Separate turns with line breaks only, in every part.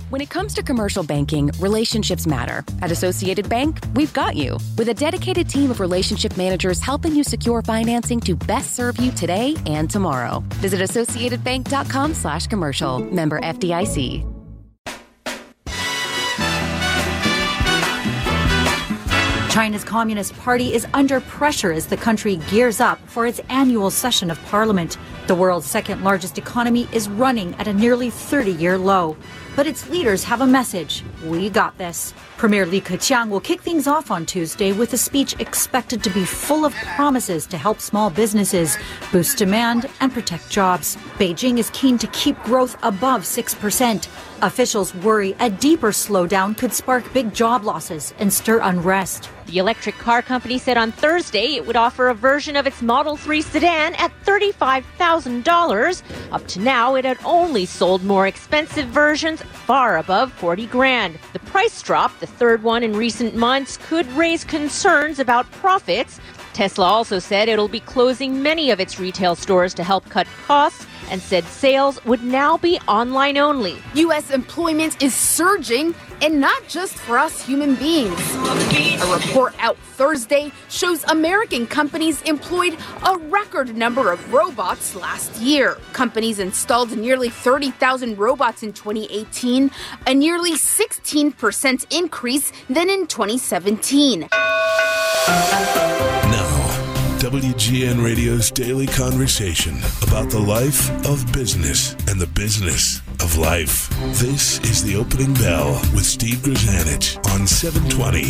When it comes to commercial banking, relationships matter. At Associated Bank, we've got you. With a dedicated team of relationship managers helping you secure financing to best serve you today and tomorrow. Visit associatedbank.com/commercial. Member FDIC.
China's Communist Party is under pressure as the country gears up for its annual session of parliament. The world's second largest economy is running at a nearly 30-year low. But its leaders have a message. We got this. Premier Li Keqiang will kick things off on Tuesday with a speech expected to be full of promises to help small businesses, boost demand, and protect jobs. Beijing is keen to keep growth above 6%. Officials worry a deeper slowdown could spark big job losses and stir unrest.
The electric car company said on Thursday it would offer a version of its Model 3 sedan at $35,000. Up to now, it had only sold more expensive versions far above $40,000. The price drop, the third one in recent months, could raise concerns about profits. Tesla also said it'll be closing many of its retail stores to help cut costs and said sales would now be online only.
U.S. employment is surging, and not just for us human beings. A report out Thursday shows American companies employed a record number of robots last year. Companies installed nearly 30,000 robots in 2018, a nearly 16% increase than in 2017.
WGN Radio's daily conversation about the life of business and the business of life. This is The Opening Bell with Steve Grzanich on 720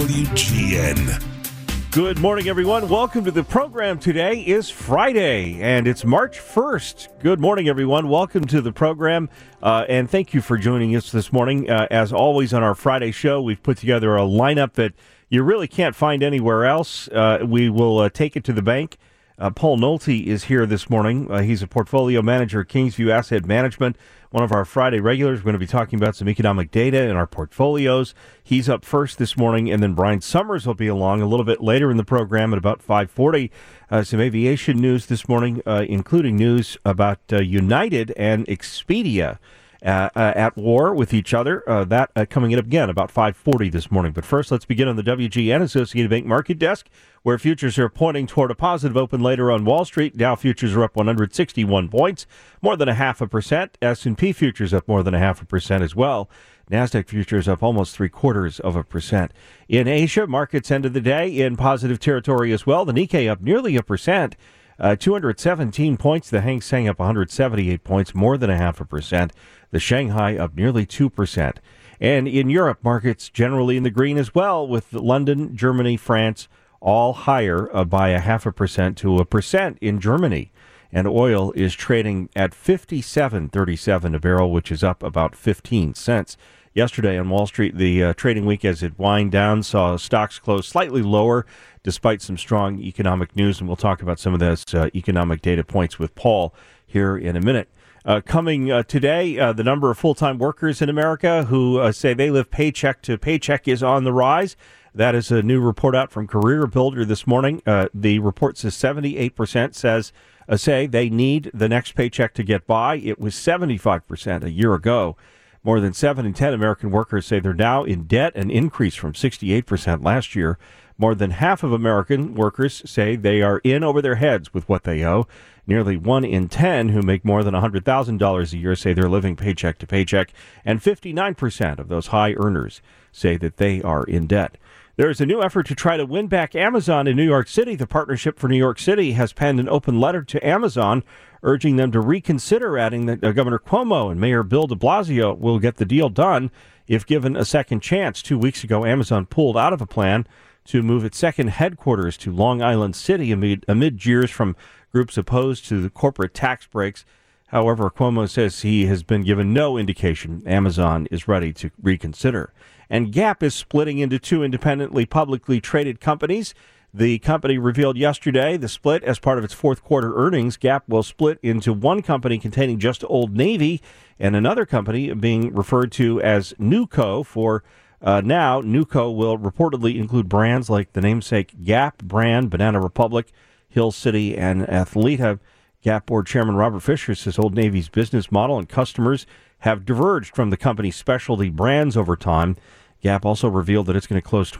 WGN.
Good morning, everyone. Welcome to the program. Today is Friday, and it's March 1st. Good morning, everyone. Welcome to the program, and thank you for joining us this morning. As always on our Friday show, we've put together a lineup that you really can't find anywhere else. We will take it to the bank. Paul Nolte is here this morning. He's a portfolio manager at Kingsview Asset Management, one of our Friday regulars. We're going to be talking about some economic data in our portfolios. He's up first this morning, and then Brian Summers will be along a little bit later in the program at about 5:40. Some aviation news this morning, including news about United and Expedia at war with each other. That coming up again about 5:40 this morning. But first, let's begin on the WGN Associated Bank Market Desk, where futures are pointing toward a positive open later on Wall Street. Dow futures are up 161 points, more than 0.5%. S&P futures up more than 0.5% as well. NASDAQ futures up almost 0.75%. In Asia, markets ended the day in positive territory as well. The Nikkei up nearly 1%. 217 points. The Hang Seng up 178 points, more than 0.5%. The Shanghai up nearly 2%. And in Europe, markets generally in the green as well, with London, Germany, France all higher by 0.5% to 1% in Germany. And oil is trading at $57.37 a barrel, which is up about 15 cents. Yesterday on Wall Street, the trading week as it wind down saw stocks close slightly lower despite some strong economic news, and we'll talk about some of those economic data points with Paul here in a minute. Coming today, the number of full-time workers in America who say they live paycheck to paycheck is on the rise. That is a new report out from Career Builder this morning. The report says 78% say they need the next paycheck to get by. It was 75% a year ago. More than 7 in 10 American workers say they're now in debt, an increase from 68% last year. More than half of American workers say they are in over their heads with what they owe. Nearly 1 in 10 who make more than $100,000 a year say they're living paycheck to paycheck. And 59% of those high earners say that they are in debt. There is a new effort to try to win back Amazon in New York City. The Partnership for New York City has penned an open letter to Amazon urging them to reconsider, adding that Governor Cuomo and Mayor Bill de Blasio will get the deal done if given a second chance. 2 weeks ago, Amazon pulled out of a plan to move its second headquarters to Long Island City amid jeers from groups opposed to the corporate tax breaks. However, Cuomo says he has been given no indication Amazon is ready to reconsider. And Gap is splitting into 2 independently publicly traded companies. The company revealed yesterday the split as part of its fourth quarter earnings. Gap will split into one company containing just Old Navy and another company being referred to as Newco. For now, Newco will reportedly include brands like the namesake Gap brand, Banana Republic, Hill City, and Athleta. Gap board chairman Robert Fisher says Old Navy's business model and customers have diverged from the company's specialty brands over time. Gap also revealed that it's going to close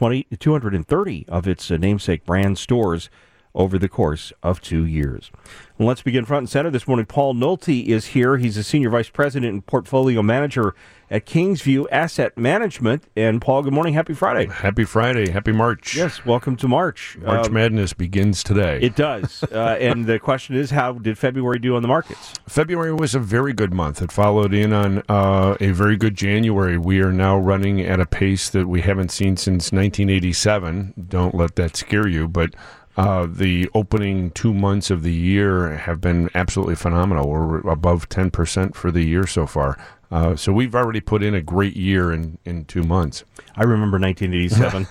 230 of its namesake brand stores over the course of 2 years. Well, let's begin front and center this morning. Paul Nolte is here. He's a senior vice president and portfolio manager at Kingsview Asset Management. And Paul, good morning. Happy Friday.
Happy Friday. Happy March.
Yes, welcome to March.
March Madness begins today.
It does. And the question is, how did February do on the markets?
February was a very good month. It followed in on a very good January. We are now running at a pace that we haven't seen since 1987. Don't let that scare you, but the opening 2 months of the year have been absolutely phenomenal. We're above 10% for the year so far. So we've already put in a great year in 2 months.
I remember 1987.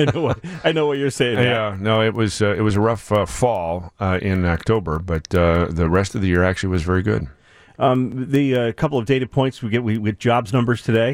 I know what you're saying.
Yeah, no, it was a rough fall in October, but the rest of the year actually was very good.
The couple of data points we get jobs numbers today.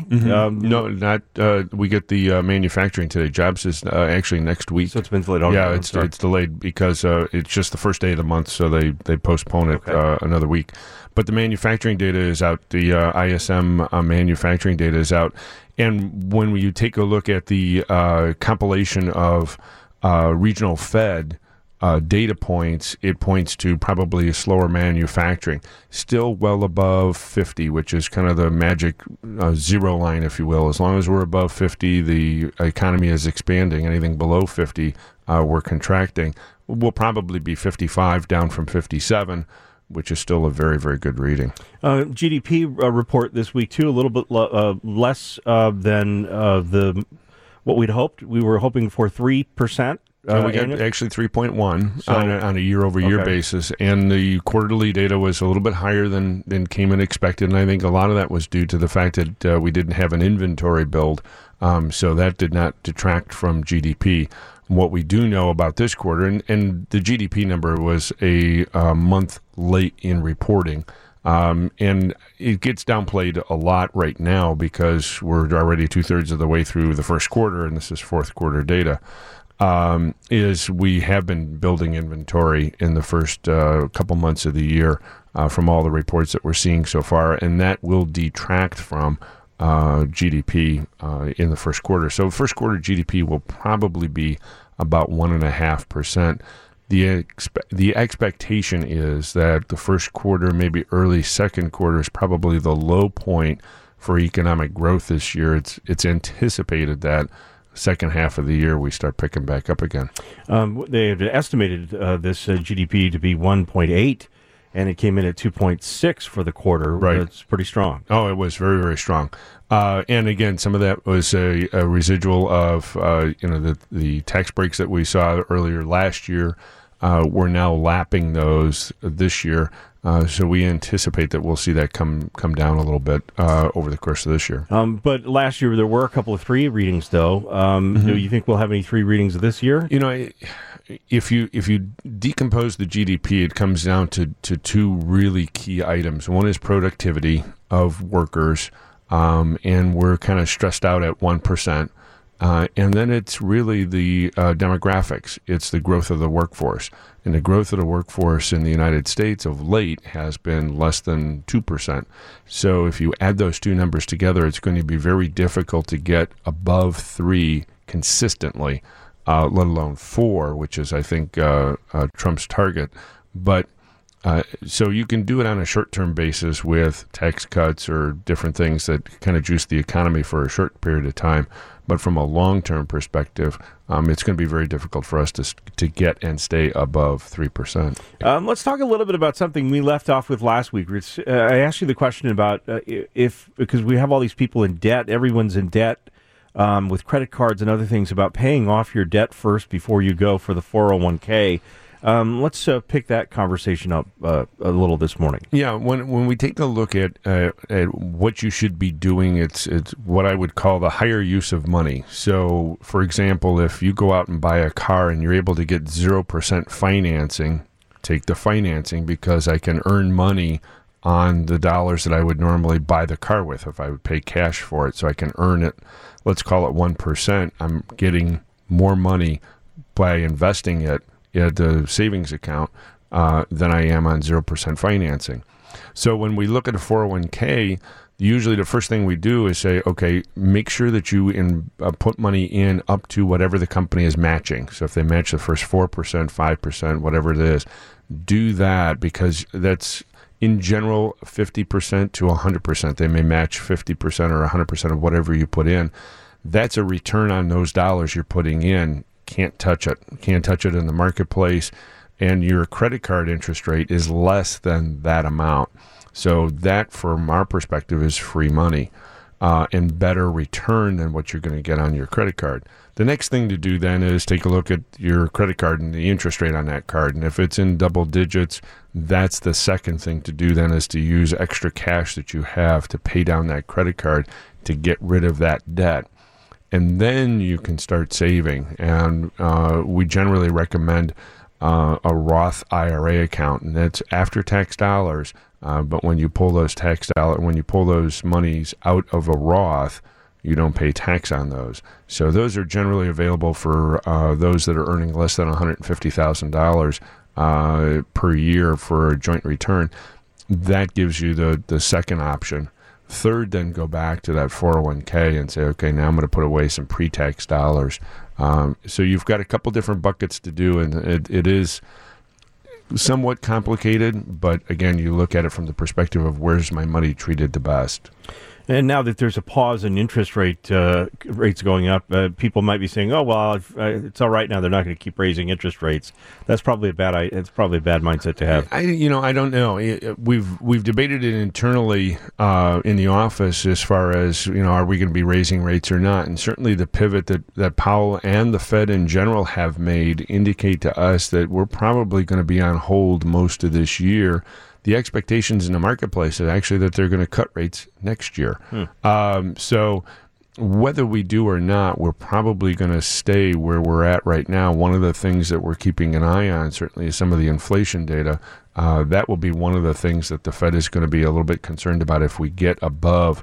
Mm-hmm. We get the manufacturing today. Jobs is actually next week.
So it's been delayed.
Yeah, it's delayed because it's just the first day of the month, so they postpone it another week. But the manufacturing data is out. The ISM manufacturing data is out. And when you take a look at the compilation of regional Fed data points, it points to probably a slower manufacturing. Still well above 50, which is kind of the magic zero line, if you will. As long as we're above 50, the economy is expanding. Anything below 50, we're contracting. We'll probably be 55, down from 57, which is still a very, very good reading.
GDP report this week, too, a little bit less than what we'd hoped. We were hoping for 3%.
We got actually 3.1 on a year-over-year basis, and the quarterly data was a little bit higher than came in expected, and I think a lot of that was due to the fact that we didn't have an inventory build, so that did not detract from GDP. What we do know about this quarter, and the GDP number was a month late in reporting, and it gets downplayed a lot right now because we're already two-thirds of the way through the first quarter, and this is fourth quarter data. Is we have been building inventory in the first couple months of the year from all the reports that we're seeing so far, and that will detract from GDP in the first quarter. So first quarter GDP will probably be about 1.5%. The expectation is that the first quarter, maybe early second quarter, is probably the low point for economic growth this year. It's anticipated that second half of the year we start picking back up again.
They had estimated this GDP to be 1.8, and it came in at 2.6 for the quarter.
Right.
That's pretty strong.
Oh, it was very, very strong. And again, some of that was a residual of the tax breaks that we saw earlier last year. We're now lapping those this year. So we anticipate that we'll see that come down a little bit over the course of this year.
But last year there were a couple of 3 readings, though. Do you think we'll have any 3 readings this year?
You know, if you decompose the GDP, it comes down to 2 really key items. One is productivity of workers, and we're kind of stressed out at 1%. And then it's really the demographics. It's the growth of the workforce. And the growth of the workforce in the United States of late has been less than 2%. So if you add those 2 numbers together, it's going to be very difficult to get above 3 consistently, let alone 4, which is, I think, Trump's target. But so you can do it on a short-term basis with tax cuts or different things that kind of juice the economy for a short period of time. But from a long-term perspective, it's going to be very difficult for us to get and stay above 3%.
Let's talk a little bit about something we left off with last week. I asked you the question about because we have all these people in debt, everyone's in debt with credit cards and other things, about paying off your debt first before you go for the 401k. Let's pick that conversation up a little this morning.
Yeah, when we take a look at what you should be doing, it's what I would call the higher use of money. So, for example, if you go out and buy a car and you're able to get 0% financing, take the financing because I can earn money on the dollars that I would normally buy the car with if I would pay cash for it. So I can earn it, let's call it 1%. I'm getting more money by investing it at the savings account than I am on 0% financing. So when we look at a 401k, usually the first thing we do is say, okay, make sure that you put money in up to whatever the company is matching. So if they match the first 4%, 5%, whatever it is, do that, because that's in general 50% to 100%. They may match 50% or 100% of whatever you put in. That's a return on those dollars you're putting in. Can't touch it. Can't touch it in the marketplace. And your credit card interest rate is less than that amount. So that, from our perspective, is free money and better return than what you're going to get on your credit card. The next thing to do then is take a look at your credit card and the interest rate on that card. And if it's in double digits, that's the second thing to do then, is to use extra cash that you have to pay down that credit card to get rid of that debt. And then you can start saving. And we generally recommend a Roth IRA account, and that's after-tax dollars. But when you pull those monies out of a Roth, you don't pay tax on those. So those are generally available for those that are earning less than $150,000 per year for a joint return. That gives you the second option. Third, then go back to that 401k and say, okay, now I'm going to put away some pre-tax dollars. So you've got a couple different buckets to do, and it is somewhat complicated, but again, you look at it from the perspective of where's my money treated the best.
And now that there's a pause in interest rates going up, people might be saying, "Oh, well, it's all right now. They're not going to keep raising interest rates." It's probably a bad mindset to have.
I don't know. We've debated it internally in the office as far as, are we going to be raising rates or not? And certainly the pivot that Powell and the Fed in general have made indicate to us that we're probably going to be on hold most of this year. The expectations in the marketplace is actually that they're going to cut rates next year. So whether we do or not, we're probably going to stay where we're at right now. One of the things that we're keeping an eye on certainly is some of the inflation data. That will be one of the things that the Fed is going to be a little bit concerned about if we get above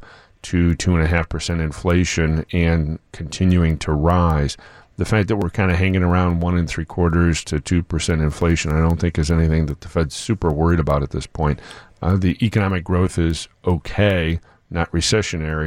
2.5% inflation and continuing to rise. The fact that we're kind of hanging around 1.75% to 2% inflation, I don't think is anything that the Fed's super worried about at this point. The economic growth is okay, not recessionary,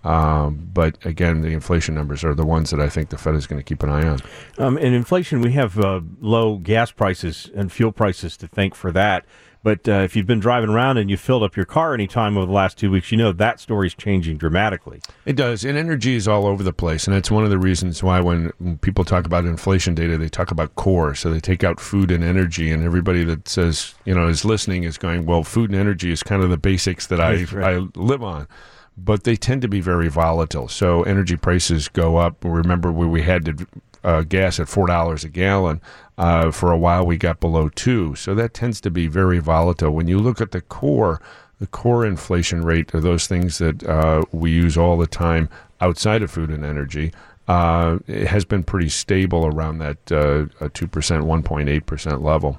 but again, the inflation numbers are the ones that I think the Fed is going to keep an eye on.
In inflation, we have low gas prices and fuel prices to thank for that. But if you've been driving around and you filled up your car any time over the last 2 weeks, that story's changing dramatically.
It does, and energy is all over the place, and it's one of the reasons why when people talk about inflation data, they talk about core, so they take out food and energy, and everybody that says, is listening is going, well, food and energy is kind of the basics that I live on. But they tend to be very volatile, so energy prices go up. Remember where we had gas at $4 a gallon. For a while, we got below $2. So that tends to be very volatile. When you look at the core inflation rate are those things that we use all the time outside of food and energy. It has been pretty stable around that 2%, 1.8% level.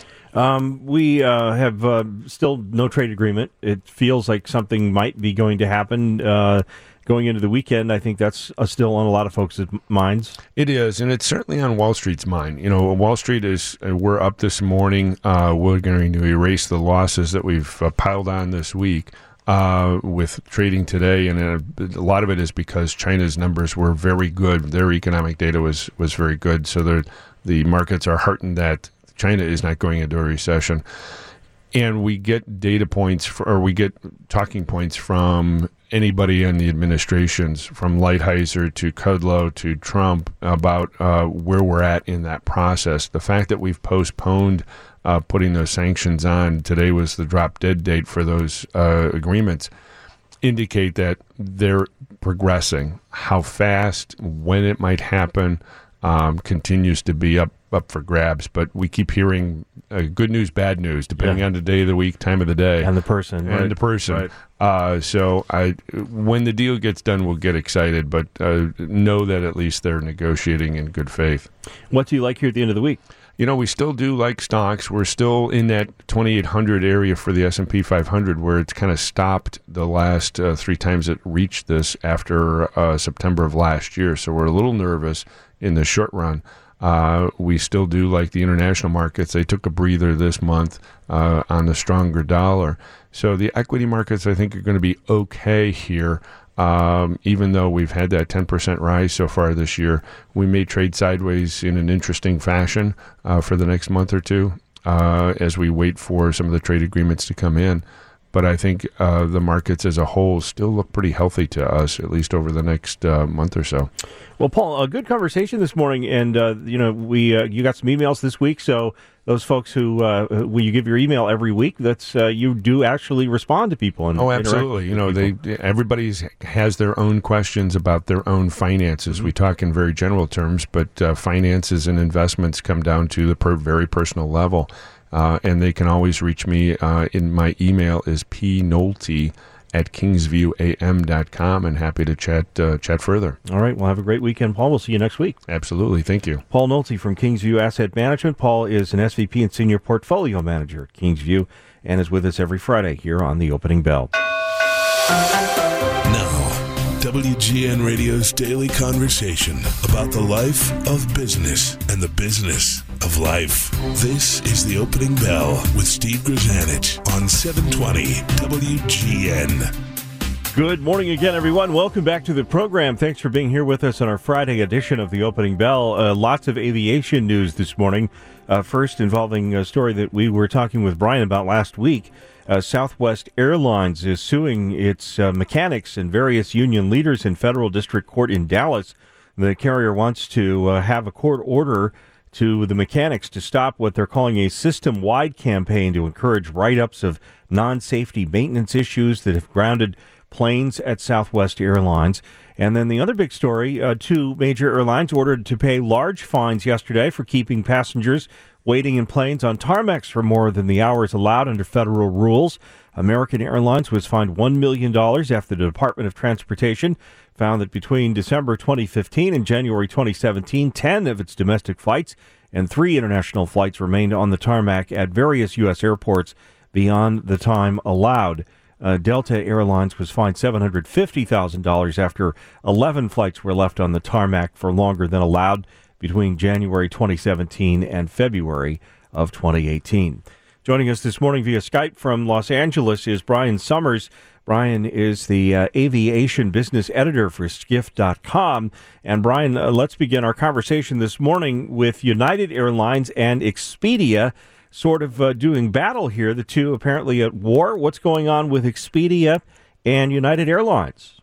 We have still no trade agreement. It feels like something might be going to happen going into the weekend. I think that's still on a lot of folks' minds.
It is, and it's certainly on Wall Street's mind. Wall Street we're up this morning. We're going to erase the losses that we've piled on this week with trading today, and a lot of it is because China's numbers were very good. Their economic data was very good, so the markets are heartened that China is not going into a recession. And we get data points, we get talking points from anybody in the administrations, from Lighthizer to Kudlow to Trump, about where we're at in that process. The fact that we've postponed putting those sanctions on, today was the drop dead date for those agreements, indicate that they're progressing. How fast, when it might happen, continues to be up for grabs, but we keep hearing good news, bad news, depending on the day of the week, time of the day,
and the person.
Right. So when the deal gets done, we'll get excited, but know that at least they're negotiating in good faith.
What do you like here at the end of the week?
We still do like stocks. We're still in that 2,800 area for the S&P 500, where it's kind of stopped the last 3 times it reached this after September of last year. So we're a little nervous in the short run. We still do like the international markets. They took a breather this month on the stronger dollar. So the equity markets, I think, are going to be okay here. Even though we've had that 10% rise so far this year, we may trade sideways in an interesting fashion for the next month or two as we wait for some of the trade agreements to come in. But I think the markets as a whole still look pretty healthy to us, at least over the next month or so.
Well, Paul, a good conversation this morning, and you got some emails this week. So those folks who when you give your email every week, that's you do actually respond to people. And
absolutely. Everybody has their own questions about their own finances. Mm-hmm. We talk in very general terms, but finances and investments come down to the very personal level. And they can always reach me in my email is pnolte@kingsviewam.com, and happy to chat further.
All right. Well, have a great weekend, Paul. We'll see you next week.
Absolutely. Thank you.
Paul Nolte from Kingsview Asset Management. Paul is an SVP and Senior Portfolio Manager at Kingsview and is with us every Friday here on The Opening Bell.
Now, WGN Radio's daily conversation about the life of business and the business of life. This is The Opening Bell with Steve Grzanich on 720 WGN.
Good morning again, everyone. Welcome back to the program. Thanks for being here with us on our Friday edition of The Opening Bell. Lots of aviation news this morning. First, involving a story that we were talking with Brian about last week. Southwest Airlines is suing its mechanics and various union leaders in federal district court in Dallas. The carrier wants to have a court order to the mechanics to stop what they're calling a system-wide campaign to encourage write-ups of non-safety maintenance issues that have grounded planes at Southwest Airlines. And then the other big story, two major airlines ordered to pay large fines yesterday for keeping passengers waiting in planes on tarmacs for more than the hours allowed under federal rules. American Airlines was fined $1 million after the Department of Transportation found that between December 2015 and January 2017, 10 of its domestic flights and 3 international flights remained on the tarmac at various U.S. airports beyond the time allowed. Delta Airlines was fined $750,000 after 11 flights were left on the tarmac for longer than allowed between January 2017 and February of 2018. Joining us this morning via Skype from Los Angeles is Brian Summers. Brian is the aviation business editor for Skift.com. And Brian, let's begin our conversation this morning with United Airlines and Expedia sort of doing battle here, the two apparently at war. What's going on with Expedia and United Airlines?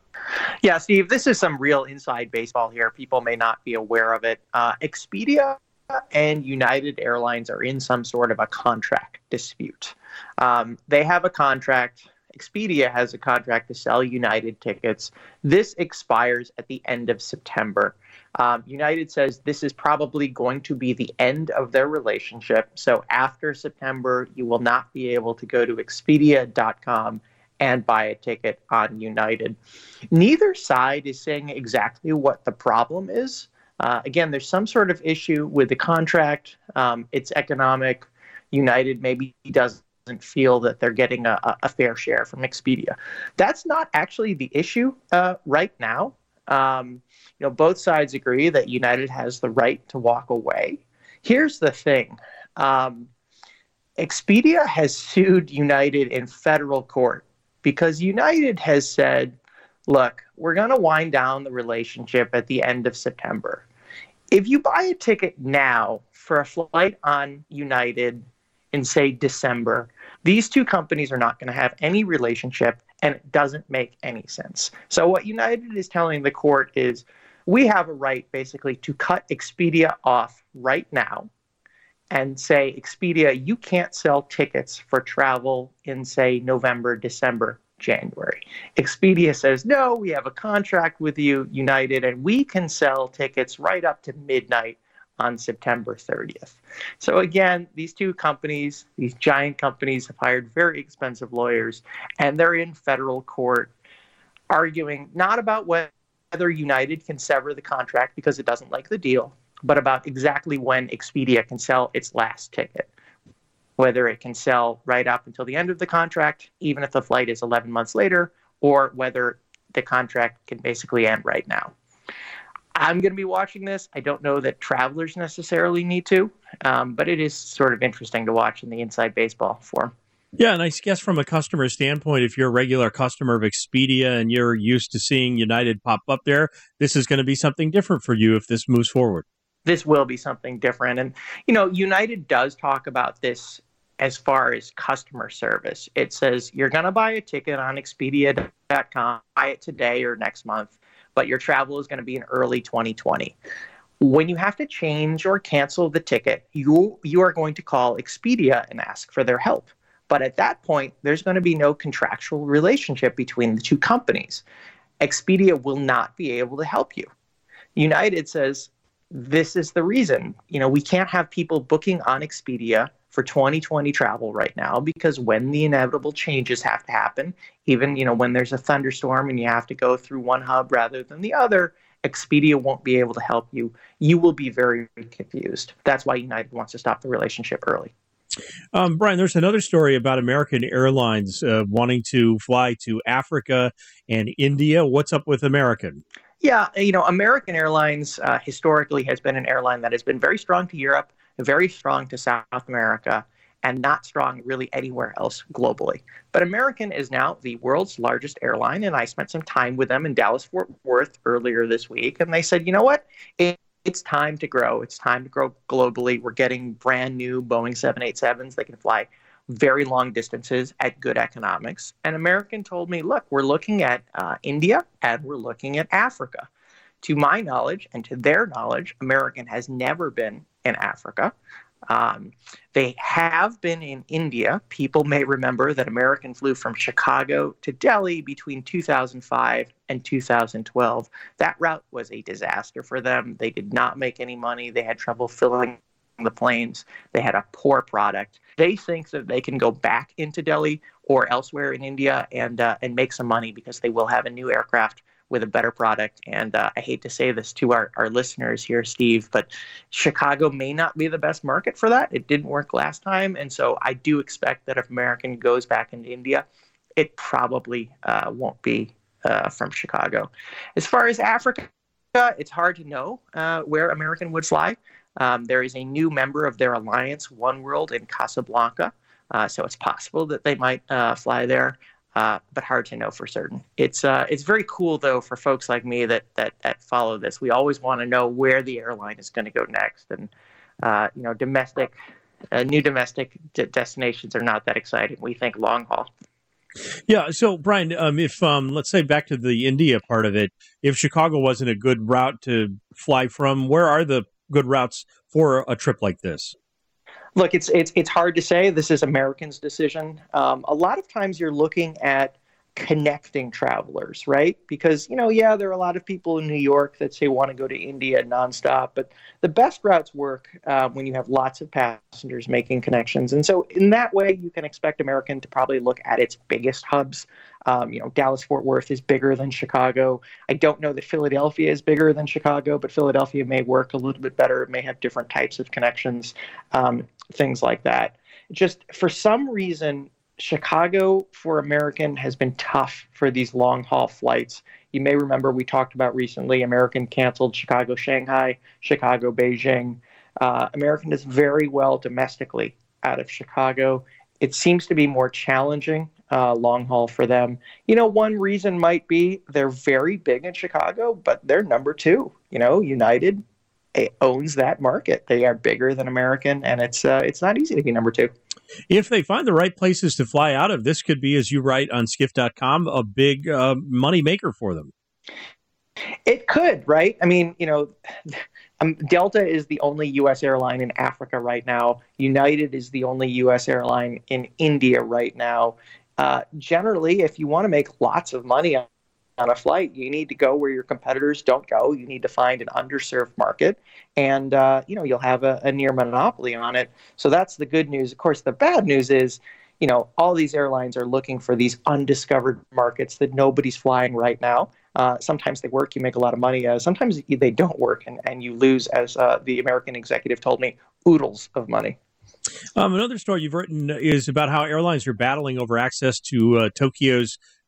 Yeah, Steve, this is some real inside baseball here. People may not be aware of it. Expedia and United Airlines are in some sort of a contract dispute. They have a contract. Expedia has a contract to sell United tickets. This expires at the end of September. United says this is probably going to be the end of their relationship. So after September, you will not be able to go to Expedia.com and buy a ticket on United. Neither side is saying exactly what the problem is. Again, there's some sort of issue with the contract. It's economic. United maybe doesn't feel that they're getting a fair share from Expedia. That's not actually the issue right now. Both sides agree that United has the right to walk away. Here's the thing. Expedia has sued United in federal court because United has said, look, we're going to wind down the relationship at the end of September. If you buy a ticket now for a flight on United in, say, December, these two companies are not going to have any relationship, and it doesn't make any sense. So what United is telling the court is we have a right basically to cut Expedia off right now and say, Expedia, you can't sell tickets for travel in, say, November, December, January. Expedia says, no, we have a contract with you, United, and we can sell tickets right up to midnight on September 30th. So again, these two companies, these giant companies, have hired very expensive lawyers, and they're in federal court arguing not about whether United can sever the contract because it doesn't like the deal, but about exactly when Expedia can sell its last ticket, whether it can sell right up until the end of the contract, even if the flight is 11 months later, or whether the contract can basically end right now. I'm going to be watching this. I don't know that travelers necessarily need to, but it is sort of interesting to watch in the inside baseball form.
Yeah, and I guess from a customer standpoint, if you're a regular customer of Expedia and you're used to seeing United pop up there, this is going to be something different for you if this moves forward.
This will be something different. And, United does talk about this as far as customer service. It says you're going to buy a ticket on Expedia.com, buy it today or next month, but your travel is going to be in early 2020. When you have to change or cancel the ticket, you are going to call Expedia and ask for their help. But at that point, there's going to be no contractual relationship between the two companies. Expedia will not be able to help you. United says, this is the reason. We can't have people booking on Expedia for 2020 travel right now, because when the inevitable changes have to happen, even, when there's a thunderstorm and you have to go through one hub rather than the other, Expedia won't be able to help you. You will be very confused. That's why United wants to stop the relationship early.
Brian, there's another story about American Airlines wanting to fly to Africa and India. What's up with American?
Yeah, American Airlines historically has been an airline that has been very strong to Europe, very strong to South America, and not strong really anywhere else globally. But American is now the world's largest airline, and I spent some time with them in Dallas-Fort Worth earlier this week, and they said, you know what? It's time to grow. It's time to grow globally. We're getting brand new Boeing 787s. They can fly very long distances at good economics. And American told me, look, we're looking at India and we're looking at Africa. To my knowledge and to their knowledge, American has never been in Africa. They have been in India. People may remember that American flew from Chicago to Delhi between 2005 and 2012. That route was a disaster for them. They did not make any money. They had trouble filling the planes. They had a poor product. They think that they can go back into Delhi or elsewhere in India and make some money because they will have a new aircraft with a better product. And I hate to say this to our listeners here, Steve, but Chicago may not be the best market for that. It didn't work last time. And so I do expect that if American goes back into India, it probably won't be from Chicago. As far as Africa, it's hard to know where American would fly. There is a new member of their alliance, One World, in Casablanca. So it's possible that they might fly there. But hard to know for certain. It's very cool, though, for folks like me that follow this. We always want to know where the airline is going to go next. And, new domestic destinations are not that exciting. We think long haul.
Yeah. So, Brian, if let's say back to the India part of it, if Chicago wasn't a good route to fly from, where are the good routes for a trip like this?
Look, it's hard to say. This is American's decision. A lot of times you're looking at connecting travelers, right? Because, there are a lot of people in New York that say want to go to India nonstop, but the best routes work when you have lots of passengers making connections. And so in that way, you can expect American to probably look at its biggest hubs. Dallas-Fort Worth is bigger than Chicago. I don't know that Philadelphia is bigger than Chicago, but Philadelphia may work a little bit better. It may have different types of connections, things like that. Just for some reason, Chicago for American has been tough for these long-haul flights. You may remember we talked about recently, American canceled Chicago-Shanghai, Chicago-Beijing. American does very well domestically out of Chicago. It seems to be more challenging long haul for them. One reason might be they're very big in Chicago, but they're number two. United owns that market. They are bigger than American, and it's not easy to be number two.
If they find the right places to fly out of, this could be, as you write on skift.com, a big money maker for them.
It could, right? I mean, Delta is the only U.S. airline in Africa right now. United is the only U.S. airline in India right now. Generally, if you want to make lots of money on a flight, you need to go where your competitors don't go. You need to find an underserved market, and you'll have a near monopoly on it. So that's the good news. Of course, the bad news is, all these airlines are looking for these undiscovered markets that nobody's flying right now. Sometimes they work, you make a lot of money. Sometimes they don't work, and you lose, as the American executive told me, oodles of money.
Another story you've written is about how airlines are battling over access to Tokyo's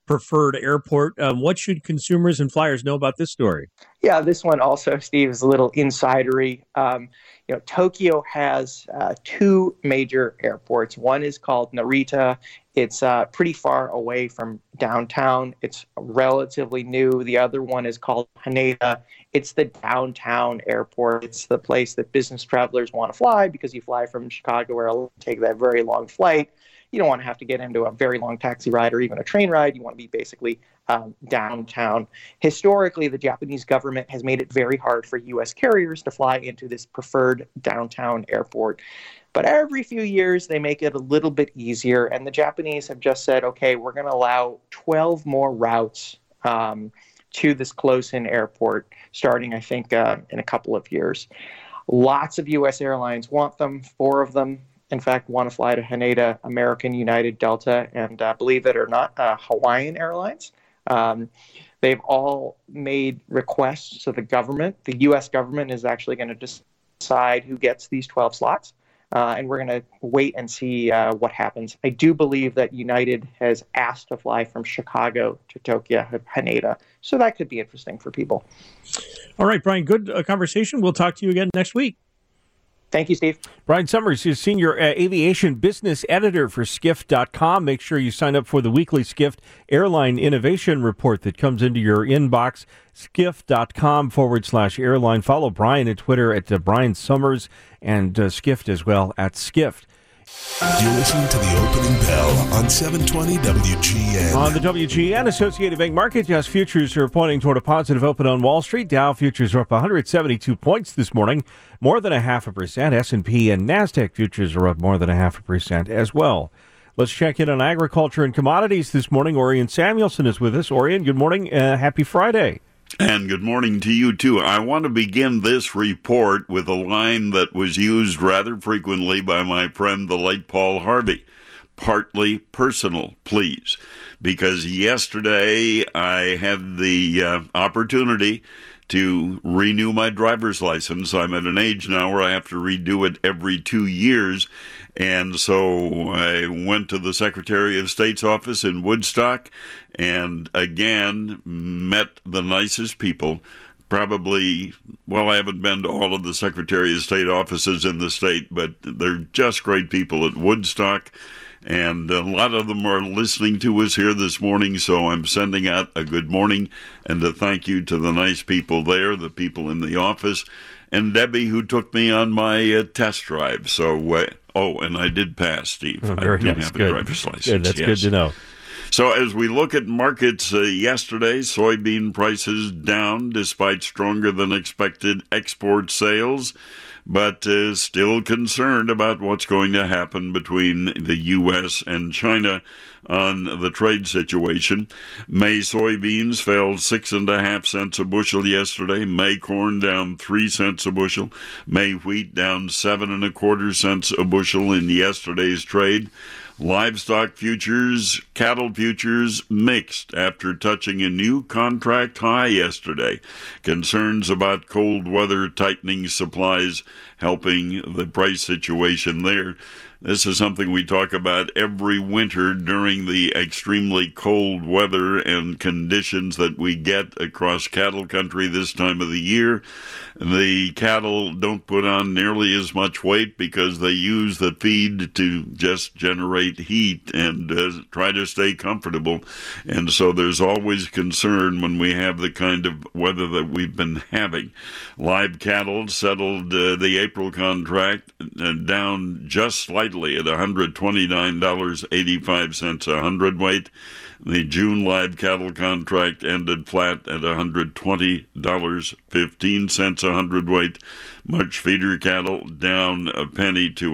preferred airport. What should consumers and flyers know about this story?
Yeah, this one also, Steve, is a little insidery. Tokyo has two major airports. One is called Narita. It's pretty far away from downtown. It's relatively new. The other one is called Haneda. It's the downtown airport. It's the place that business travelers want to fly because you fly from Chicago where it'll take that very long flight. You don't want to have to get into a very long taxi ride or even a train ride. You want to be basically downtown. Historically, the Japanese government has made it very hard for U.S. carriers to fly into this preferred downtown airport. But every few years, they make it a little bit easier. And the Japanese have just said, okay, we're going to allow 12 more routes to this close-in airport, starting, I think, in a couple of years. Lots of U.S. airlines want them, 4 of them. In fact, want to fly to Haneda, American, United, Delta, and believe it or not, Hawaiian Airlines. They've all made requests to the government. The U.S. government is actually going to decide who gets these 12 slots, and we're going to wait and see what happens. I do believe that United has asked to fly from Chicago to Tokyo, Haneda, so that could be interesting for people.
All right, Brian, good conversation. We'll talk to you again next week.
Thank you, Steve.
Brian Summers is Senior Aviation Business Editor for Skift.com. Make sure you sign up for the weekly Skift Airline Innovation Report that comes into your inbox. Skift.com/airline. Follow Brian at Twitter at Brian Summers and Skift as well at Skift.
You're listening to the opening bell on 720 WGN.
On the WGN Associated Bank Market, yes, futures are pointing toward a positive open on Wall Street. Dow futures are up 172 points this morning, more than 0.5%. S&P and NASDAQ futures are up more than 0.5% as well. Let's check in on agriculture and commodities this morning. Orion Samuelson is with us. Orion, good morning. Happy Friday.
And good morning to you, too. I want to begin this report with a line that was used rather frequently by my friend, the late Paul Harvey. Partly personal, please. Because yesterday I had the opportunity to renew my driver's license. I'm at an age now where I have to redo it every 2 years. And so I went to the Secretary of State's office in Woodstock and again met the nicest people. Probably, well, I haven't been to all of the Secretary of State offices in the state, but they're just great people at Woodstock. And a lot of them are listening to us here this morning, so I'm sending out a good morning and a thank you to the nice people there, the people in the office, and Debbie, who took me on my test drive. So, and I did pass, Steve.
Oh, very
I do
nice.
have
Good.
a driver's license.
Good. That's good to know.
So as we look at markets yesterday, soybean prices down despite stronger than expected export sales, but still concerned about what's going to happen between the U.S. and China on the trade situation. May soybeans fell 6.5 cents a bushel yesterday. May corn down 3 cents a bushel. May wheat down 7.25 cents a bushel in yesterday's trade. Livestock futures, cattle futures mixed after touching a new contract high yesterday. Concerns about cold weather tightening supplies helping the price situation there. This is something we talk about every winter during the extremely cold weather and conditions that we get across cattle country this time of the year. The cattle don't put on nearly as much weight because they use the feed to just generate heat and try to stay comfortable. And so there's always concern when we have the kind of weather that we've been having. Live cattle settled the April contract down just slightly at $129.85 a hundredweight. The June live cattle contract ended flat at $120.15 a hundredweight. March feeder cattle down a penny to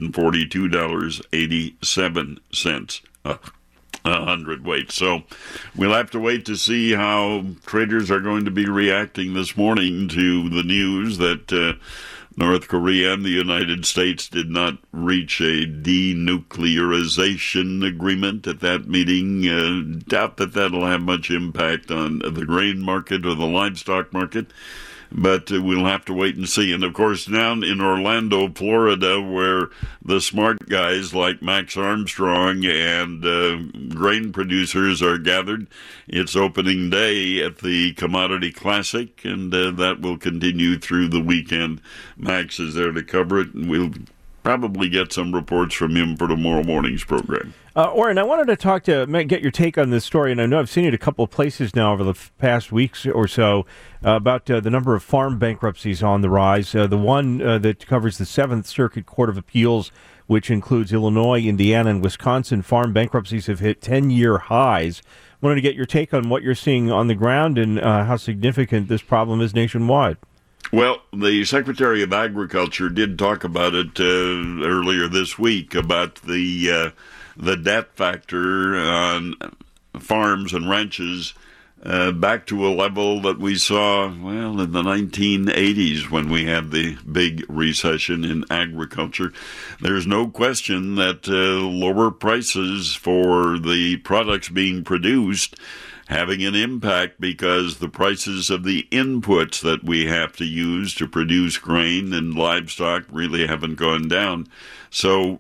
$142.87 a hundredweight. So we'll have to wait to see how traders are going to be reacting this morning to the news that North Korea and the United States did not reach a denuclearization agreement at that meeting. Doubt that that'll have much impact on the grain market or the livestock market. but we'll have to wait and see. And, of course, down in Orlando, Florida, where the smart guys like Max Armstrong and grain producers are gathered, it's opening day at the Commodity Classic, and that will continue through the weekend. Max is there to cover it, and we'll probably get some reports from him for tomorrow morning's program.
Orrin, I wanted to get your take on this story, and I know I've seen it a couple of places now over the past weeks or so, about the number of farm bankruptcies on the rise. The one that covers the 7th Circuit Court of Appeals, which includes Illinois, Indiana, and Wisconsin, farm bankruptcies have hit 10-year highs. Wanted to get your take on what you're seeing on the ground and how significant this problem is nationwide.
Well, the Secretary of Agriculture did talk about it earlier this week, about the debt factor on farms and ranches back to a level that we saw, well, in the 1980s when we had the big recession in agriculture. There's no question that lower prices for the products being produced having an impact, because the prices of the inputs that we have to use to produce grain and livestock really haven't gone down. So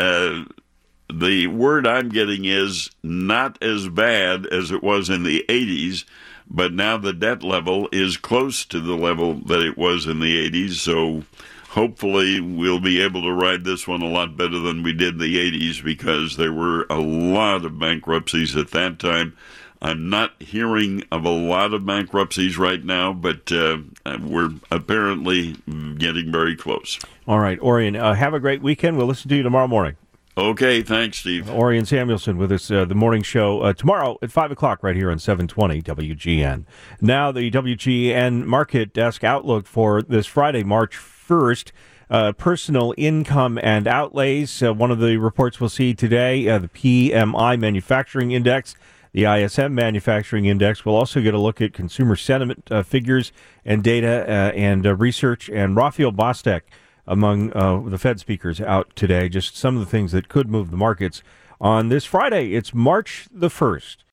the word I'm getting is not as bad as it was in the 80s, but now the debt level is close to the level that it was in the 80s. So hopefully we'll be able to ride this one a lot better than we did in the 80s, because there were a lot of bankruptcies at that time. I'm not hearing of a lot of bankruptcies right now, but we're apparently getting very close.
All right, Orrin, have a great weekend. We'll listen to you tomorrow morning.
Okay, thanks, Steve.
Orrin Samuelson with us, the morning show tomorrow at 5 o'clock right here on 720 WGN. Now the WGN Market Desk outlook for this Friday, March 1st. Personal income and outlays. One of the reports we'll see today, the PMI Manufacturing Index, the ISM Manufacturing Index. We'll also get a look at consumer sentiment figures and data and research. And Raphael Bostek, among the Fed speakers out today, just some of the things that could move the markets on this Friday. It's March the 1st.